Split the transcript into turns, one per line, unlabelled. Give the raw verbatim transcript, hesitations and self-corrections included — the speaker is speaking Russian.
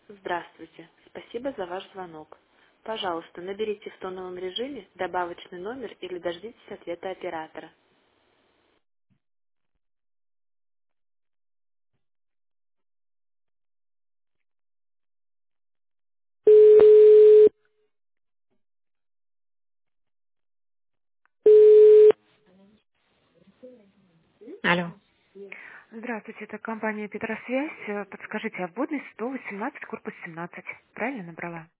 Здравствуйте. Спасибо за ваш звонок. Пожалуйста, наберите в тоновом режиме добавочный номер или дождитесь ответа оператора.
Алло.
Здравствуйте, это компания Петросвязь. Э, Подскажите, а вводный сто восемнадцать, корпус семнадцать. Правильно набрала?